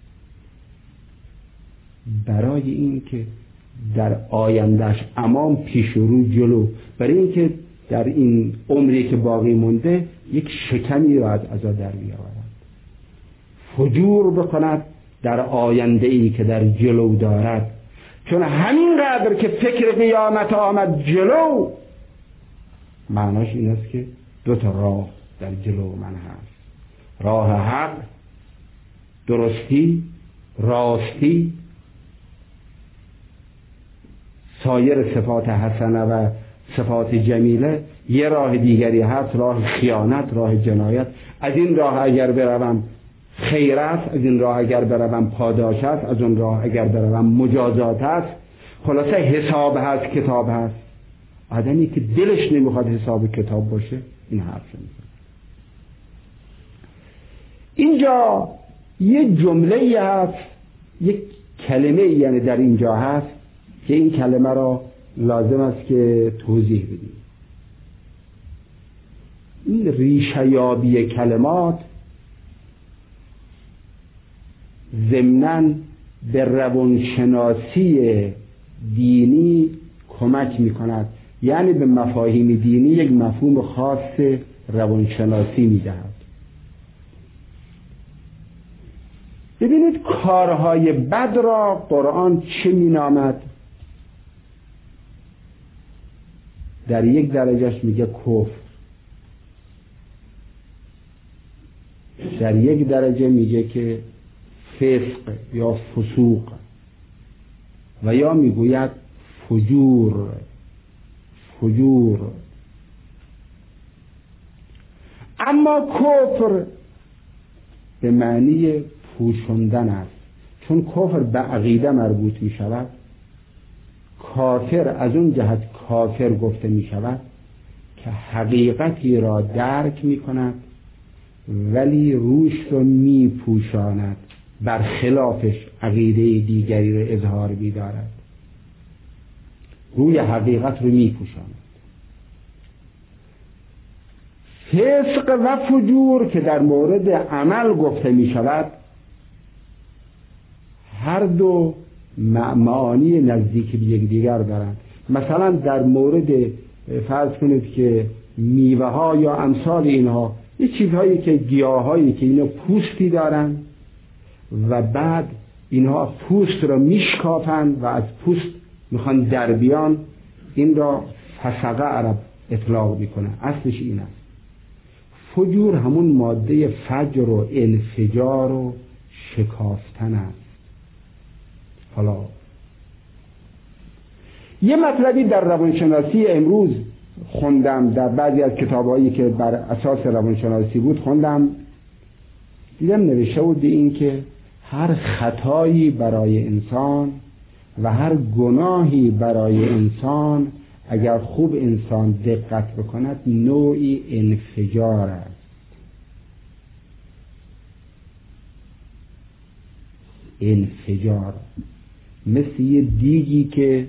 برای این که در آیندهش امام پیش رو جلو، برای این که در این عمری که باقی مونده یک شکمی را از عزا در بیاورد، فجور بکند در آینده ای که در جلو دارد. چون همینقدر که فکر قیامت آمد جلو، معناش این است که دو تا راه در جلو من هست: راه حق، درستی، راستی، سایر صفات حسنه و صفات جمیله. یه راه دیگری هست، راه خیانت، راه جنایت. از این راه اگر بروم خیر است، از این راه اگر بروم پاداش است، از اون راه اگر بروم مجازات است. خلاصه حساب هست، کتاب هست. آدمی که دلش نمیخواد حساب کتاب باشه این حرف میزنه. اینجا یه جمله هست، یک کلمه یعنی در اینجا هست که این کلمه را لازم است که توضیح بدیم. این ریشه یابی کلمات ضمناً به روانشناسی دینی کمک میکند، یعنی به مفاهیم دینی یک مفهوم خاص روانشناسی میدهد. ببینید کارهای بد را قرآن چه مینامد؟ در یک درجهش میگه کفر، در یک درجه میگه که فسق یا فسوق، و یا میگوید فجور. فجور اما کفر به معنی پوشوندن است، چون کفر به عقیده مربوط می شود. کافر از اون جهت کافر گفته می شود که حقیقتی را درک می کند ولی روش رو می پوشاند، برخلافش عقیده دیگری رو اظهار می دارد، روی حقیقت رو می پوشاند. فسق و فجور که در مورد عمل گفته می شود، هر دو معانی نزدیک به یکدیگر دارند. مثلا در مورد فرض کنید که میوه ها یا امثال اینها، یه چیزهایی که گیاهایی که اینا پوستی دارند و بعد اینها پوست را میشکافند و از پوست میخوان در بیان، این را فسقه عرب اطلاق میکنه. اصلش این است. فجور همون ماده فجر و انفجار و شکافتن است. حالا یه مطلبی در روانشناسی امروز خوندم، در بعضی از کتابایی که بر اساس روانشناسی بود خوندم، دیدم نوشته بود این که هر خطایی برای انسان و هر گناهی برای انسان اگر خوب انسان دقت بکند نوعی انفجار است. انفجار مثل یه دیگی که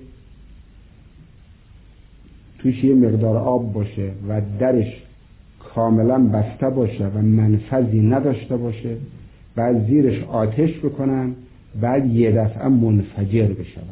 توش یه مقدار آب باشه و درش کاملا بسته باشه و منفذی نداشته باشه، بعد زیرش آتش بکنن، بعد یه دفعه منفجر بشود.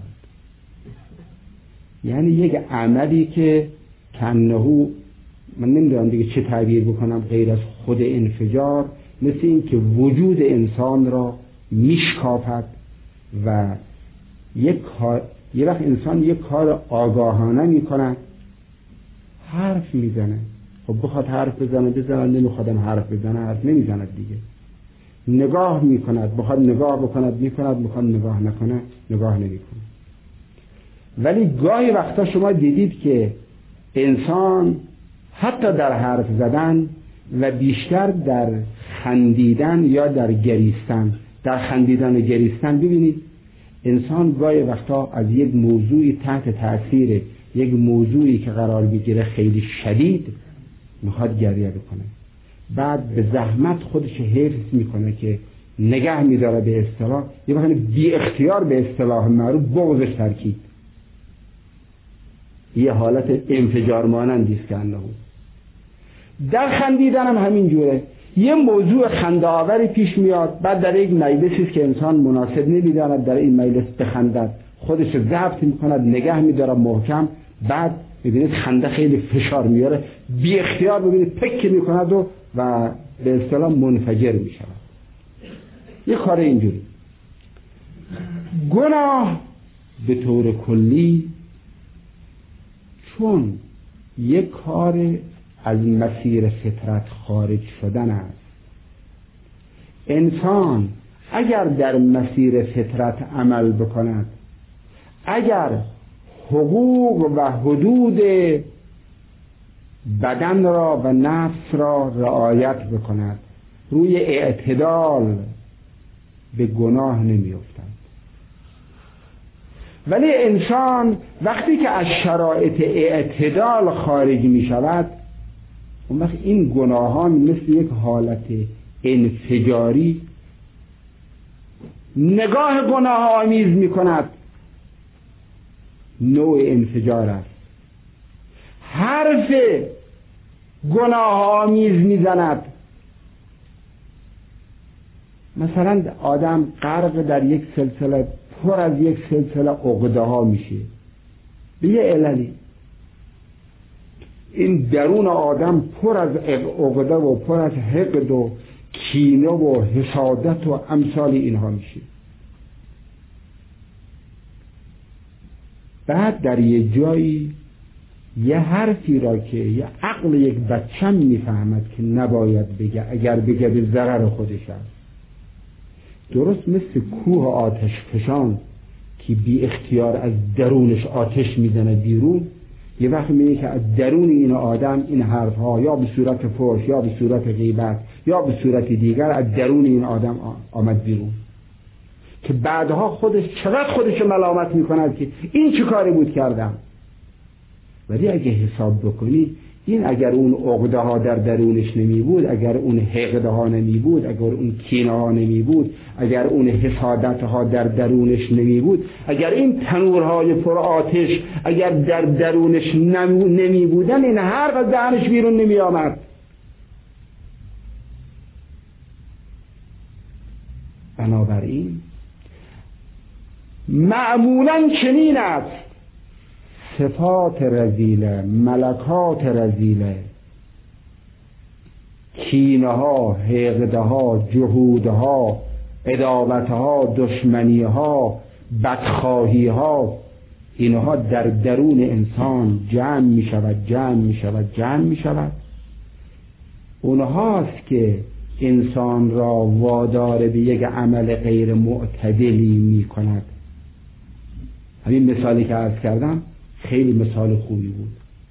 یعنی یک عملی که کنهو، من نمیدونم دیگه چه تعبیر بکنم غیر از خود انفجار، مثل این که وجود انسان را میشکافد و یک کار، یه وقت انسان یک کار آگاهانه میکنه، حرف میزنه، خب بخواد حرف بزنه بزنه، نمیخوادم حرف بزنه حرف نمیزنه دیگه. نگاه میکند، بخواد نگاه بکند میکند، بخواد نگاه نکنه نگاه نمیکنه. ولی گاهی وقتا شما دیدید که انسان حتی در حرف زدن و بیشتر در خندیدن یا در گریستن، در خندیدن و گریستن ببینید انسان گاهی وقتا از یک موضوعی تحت تأثیر یک موضوعی که قرار بگیره خیلی شدید میخواد گریه بکنه، بعد به زحمت خودش حفظ میکنه که نگه میداره به اصطلاح، یه وقتی بی اختیار به اصطلاح معروف بغضش ترکید، یه حالت انفجار مانندی است که انه. در خندیدن هم همین جوره، یه موضوع خنده آوری پیش میاد، بعد در یک مجلسی که انسان مناسب نمیداند در این مجلس بخندد، خودش رو ضبط میکند، نگه میداره محکم، بعد میبینید خنده خیلی فشار میاره، بی اختیار ببینید پک میکند و و به اصطلاح منفجر میشود. یه کار اینجوری. گناه به طور کلی چون یک کار از مسیر فطرت خارج شدن است، انسان اگر در مسیر فطرت عمل بکند، اگر حقوق و حدود بدن را و نفس را رعایت بکند، روی اعتدال به گناه نمی افتد. ولی انسان وقتی که از شرایط اعتدال خارج می شود، اون وقت این گناهان مثل یک حالت انفجاری نگاه گناه آمیز می کند، نوع انفجار است. حرف گناه آمیز می زند. مثلا آدم غرق در یک سلسله، پر از یک سلسله عقده ها میشه، به یه عللی. این درون آدم پر از عقده و پر از حقد و کینه و حسادت و امثال اینها میشه. بعد در یه جایی یه حرفی را که یه عقل یک بچه میفهمد که نباید بگه، اگر بگه به ضرر خودش است. درست مثل کوه آتش فشان که بی اختیار از درونش آتش میزنه بیرون، یه وقت میگه که از درون این آدم این حرفها یا به صورت فحش یا به صورت غیبت یا به صورت دیگر از درون این آدم آمد بیرون، که بعدها خودش چقدر خودش ملامت میکند که این چه کاری بود کردم. ولی اگه حساب بکنی این اگر اون عقده ها در درونش نمی بود، اگر اون حقده ها نمی بود، اگر اون کینه ها نمی بود، اگر اون حسادت ها در درونش نمی بود، اگر این تنورهای پر آتش اگر در درونش نمی بودن، این حرف از دهنش بیرون نمی آمد. بنابراین معمولا چنین است. صفات رذیله، ملکات رذیله، کینه ها، حقده ها، جهود ها، عداوت ها، دشمنی ها، بدخواهی ها، اینها در درون انسان جمع می شود جمع می شود جمع می شود. اونهاست که انسان را وادار به یک عمل غیر معتدلی می کند. همین مثالی که عرض کردم خیلی مثال خوبی بود.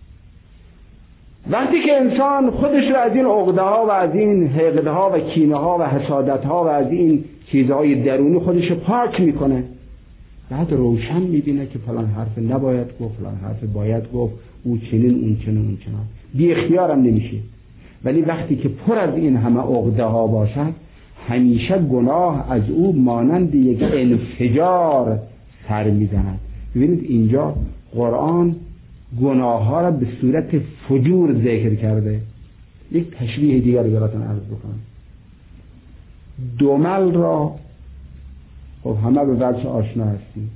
وقتی که انسان خودش رو از این عقده ها و از این حقده ها و کینه ها و حسادت ها و از این چیزهای درونی خودش پاک میکنه، بعد روشن میبینه که فلان حرف نباید گفت، فلان حرف باید گفت، او چنین اون چنین اون چنین، بی اختیارم نمیشه. ولی وقتی که پر از این همه عقده ها باشد، همیشه گناه از او مانند یک انفجار سر میزند. ببینید اینجا قرآن گناه ها را به صورت فجور ذکر کرده. یک تشبیه دیگر براتون عرض بکنم. دمل را خب همه به وجه آشنا هستیم.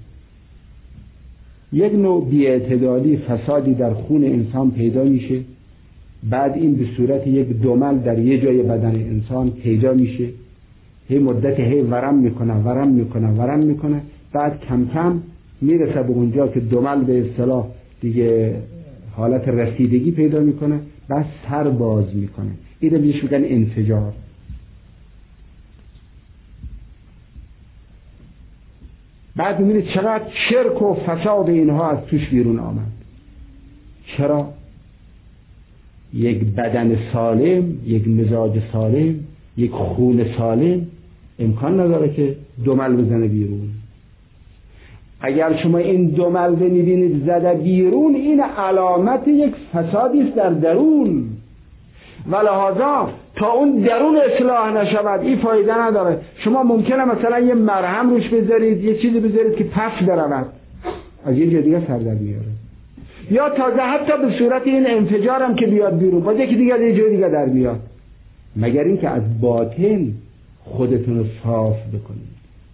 یک نوع بی‌اعتدالی، فسادی در خون انسان پیدا میشه، بعد این به صورت یک دمل در یه جای بدن انسان پیدا میشه، هی مدت هی ورم میکنه ورم میکنه ورم میکنه، بعد کم کم میرسه به اونجا که دمل به اصطلاح دیگه حالت رسیدگی پیدا میکنه، بعد سر باز میکنه. این رو بهش میگن انفجار. بعد میبینید چقدر شرک و فساد اینها از توش بیرون آمد. چرا؟ یک بدن سالم، یک مزاج سالم، یک خون سالم امکان نداره که دمل بزنه بیرون. اگر شما این دمل ببینید زده بیرون، این علامت یک فسادی است در درون، ولهذا تا اون درون اصلاح نشود این فایده نداره. شما ممکنه مثلا یه مرهم روش بذارید، یه چیزی بذارید که پس برود، از یه جای دیگه سر در میاره، یا تازه حتی به صورت این انفجارم که بیاد بیرون، باید یکی دیگه یه جای دیگه در بیاد، مگر اینکه از باطن خودتون رو صاف بکنید.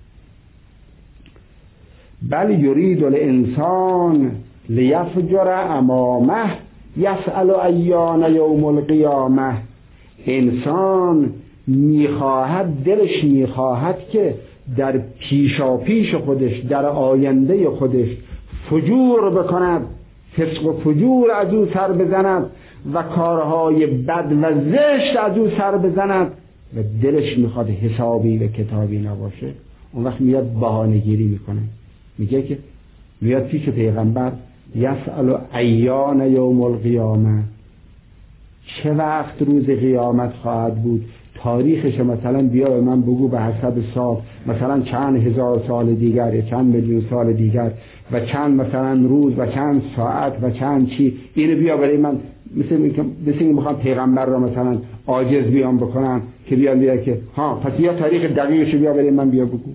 بل یرید الانسان لیفجر امامه یسأل ایان یوم القیامه. انسان میخواهد، دلش میخواهد که در پیشا پیش خودش، در آینده خودش فجور بکند، فسق و فجور از او سر بزند و کارهای بد و زشت از او سر بزند و دلش میخواد حسابی و کتابی نباشه. اون وقت میاد بهانه‌گیری میکنه، میگه که میاد پیش پیغمبر یسأل ایان یوم القیامه، چه وقت روز قیامت خواهد بود، تاریخش مثلا بیا به من بگو به حسب سال، مثلا چند هزار سال دیگر یا چند میلیون سال دیگر و چند مثلا روز و چند ساعت و چند چی، اینو بیا برای من. مثل اینکه مثل اینکه میخوام پیغمبر را مثلا عاجز بیان بکنم که بیان بیا که ها پس یا تاریخ دقیقش بیا برای من بیا بگو.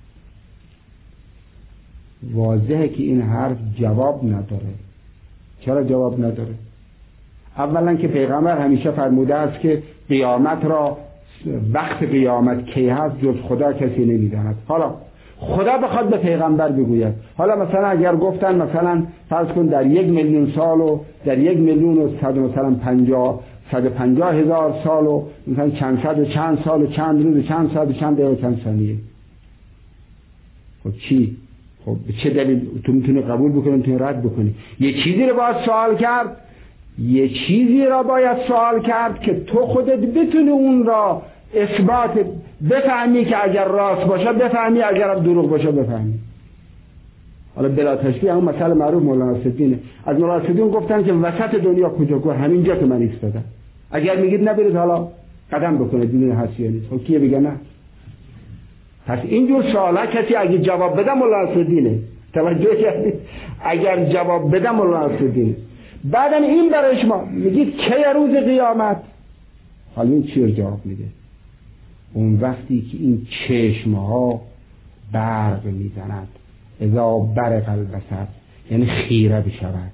واضحه که این حرف جواب نداره. چرا جواب نداره؟ اولا که پیغمبر همیشه فرموده است که قیامت را، وقت قیامت کی هست جز خدا کسی نمیداند. حالا خدا بخواد به پیغمبر بگوید. حالا مثلا اگر گفتن مثلا فرض کن در یک میلیون سال و در یک میلیون و صد مثلا پنجاه صد و پنجاه هزار سال و مثلا چند صد و چند سال و چند روز و چند ساعت و چند دقیقه و چند ثانیه. خب چی؟ خب به چه دلیل تو میتونی قبول بکنی میتونی رد بکنی؟ یه چیزی رو باید سوال کرد، یه چیزی را باید سوال کرد که تو خودت بتونی اون را اثبات بفهمی که اگر راست باشه بفهمی، اگر دروغ باشه بفهمی. حالا بلا تشبیه همون مسئله معروف مولانا نصرالدینه. از مولانا نصرالدین گفتن که وسط دنیا کجا کو؟ همینجا که من ایستادم. اگر میگید نبرید حالا قدم بکنید دین هست یا نیست. خب کیه بگه نه؟ پس اینجور سوالا کسی اگه جواب بده مولانا نصرالدینه. توجه کردید؟ اگر جواب بده مولانا نصرالدینه. بعدم این برای شما میگید کی روز قیامت؟ حالا این چی رو جواب میده؟ اون وقتی که این چشمها برق میزند، اذا برق البصر، یعنی خیره بشود،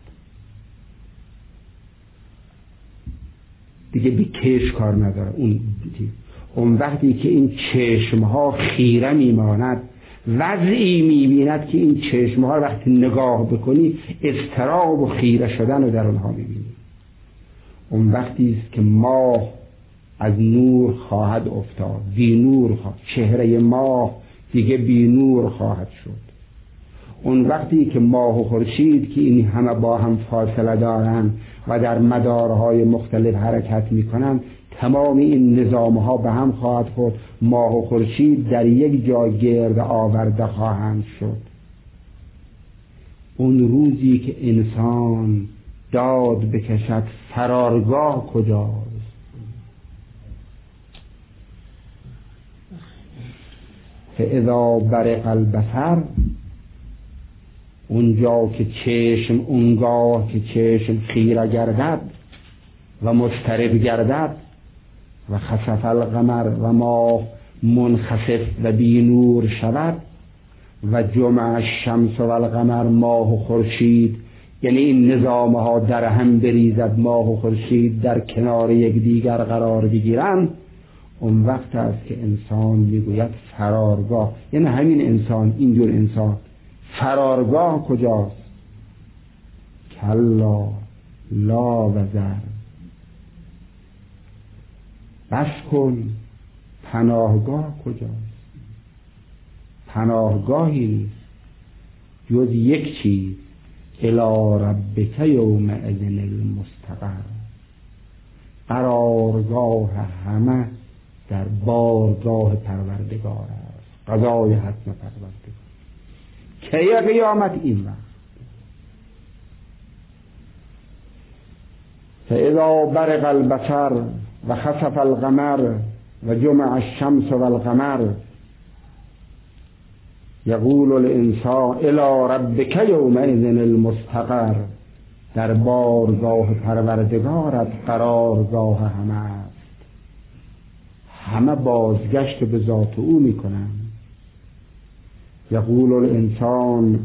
دیگه بی کش کار نداره. اون اون وقتی که این چشمها خیره میماند، وضعی میبیند که این چشمها وقتی نگاه بکنی اضطراب و خیره شدن رو در اونها میبینی. اون وقتی است که ماه از نور خواهد افتاد، بی نور خواهد، چهره ماه دیگه بی نور خواهد شد. اون وقتی که ماه و خورشید که این همه با هم فاصله دارند و در مدارهای مختلف حرکت میکنن، تمام این نظامها به هم خواهد خورد، ماه و خورشید در یک جا گرد آورده خواهند شد. اون روزی که انسان داد بکشد فرارگاه کجاست؟ فاذا برق البصر، اونجا که چشم، اونگاه که چشم خیره گردد و مضطرب گردد، و خسف القمر، و ماه منخسف و بی نور شود، و جمع الشمس و القمر، ماه و خورشید، یعنی این نظام ها در هم بریزد، ماه و خورشید در کنار یکدیگر قرار بگیرند. اون وقت است که انسان میگوید فرارگاه، یعنی همین انسان، اینجور انسان فرارگاه کجاست؟ کلا لا وزر، بس کن، پناهگاه کجاست؟ پناهگاهی نیست جز یک چیز، الی ربک یومئذ المستقر، قرارگاه همه در بارگاه پروردگار است، قضای حتم پروردگار. کی قیامت؟ این وقت. فاذا برق البصر و خسف القمر و جمع الشمس والقمر، یقول الانسان الی ربک یومئذ المستقر، در بارگاه پروردگارت قرارگاه همه است. همه بازگشت به ذات او میکنن. یقول الانسان،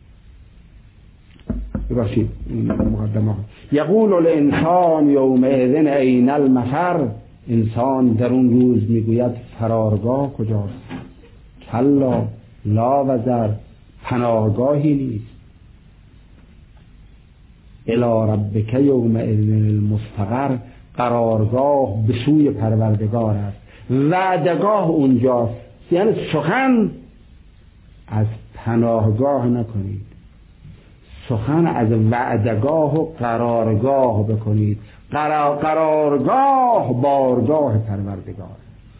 ببخشید مقدمه، یقول الانسان یومئذ این المفر، انسان در اون روز میگوید فرارگاه کجاست؟ کلا لا وزر، پناهگاهی نیست. الی ربک یومئذ المستقر، قرارگاه به سوی پروردگار است. وعدگاه اونجاست، یعنی سخن از پناهگاه نکنید، سخن از وعدگاه و قرارگاه بکنید. قرار قرارگاه بارگاه پروردگار.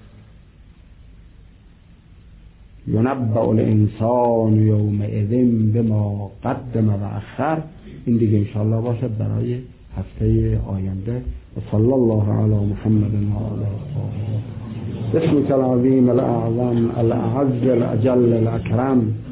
ینبأ الانسان یومئذ بما قدم و اخر. این دیگه انشاءالله باشد برای هفته آینده. و صلی الله علی محمد و آله بسمك العظیم الاعظم الاعز الاجل الاکرم